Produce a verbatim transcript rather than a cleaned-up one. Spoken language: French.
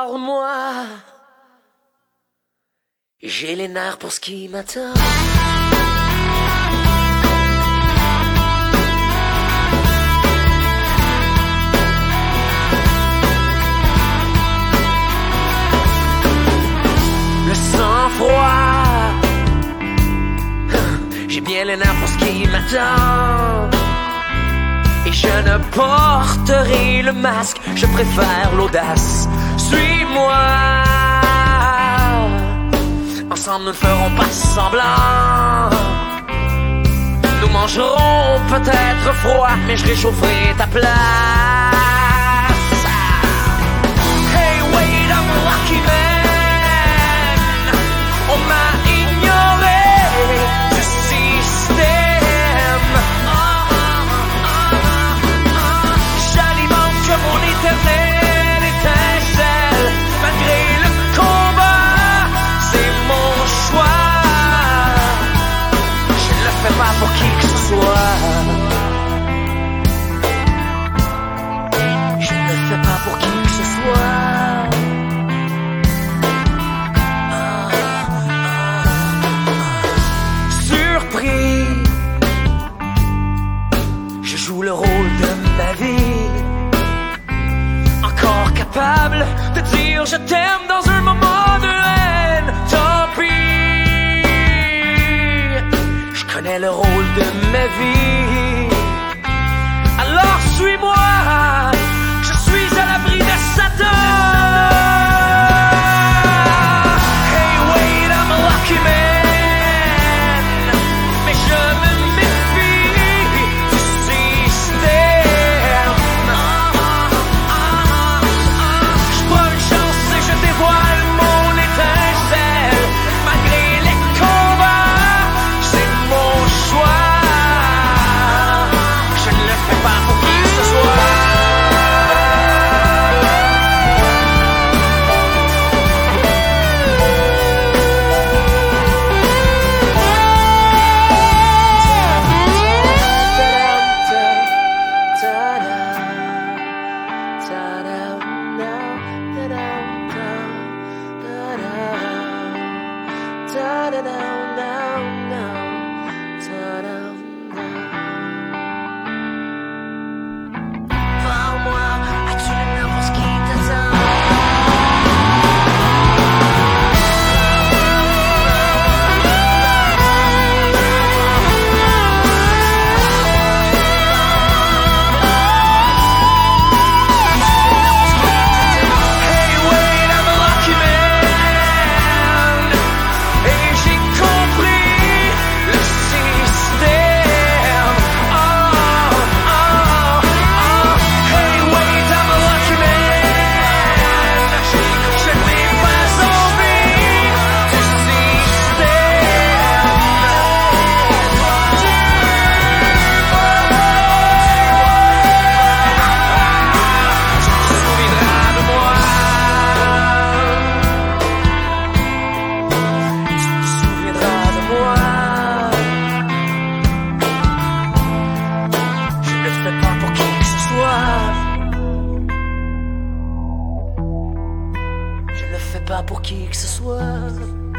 Parle-moi, j'ai les nerfs pour ce qui m'attend. Le sang-froid, j'ai bien les nerfs pour ce qui m'attend. Et je ne porterai le masque, je préfère l'audace. Suis-moi, ensemble nous ne ferons pas semblant. Nous mangerons peut-être froid, mais je réchaufferai ta place. Hey wait, I'm a lucky man. On m'a ignoré du système. J'alimente mon éternelle étincelle. Malgré le combat, c'est mon choix. Je ne le fais pas pour qui que ce soit. Je ne le fais pas pour qui que ce soit. Surpris, je joue le rôle de ma vie. Encore capable de dire je t'aime dans un moment de haine. Tant pis, je connais le rôle de ma vie. Alors suis-moi, je suis à l'abri de Satan. Hey wait, I'm a lucky man. Mais je me méfie du système. Je prends une chance et je dévoile mon étincelle. Malgré les combats, c'est mon choix. Je ne le fais pas pour qui que ce soit. Parle-moi, as-tu les nerfs pour ce qui t'attend? Hey wait, I'm a lucky man. Et j'ai compris le système. Oh, oh, oh. Hey wait, I'm a lucky man. Je n'ai pas envie du système. Tu te souviendras de moi. Tu te souviendras de moi. Je ne le fais pas pour qui que ce soit. Je ne le fais pas pour qui que ce soit.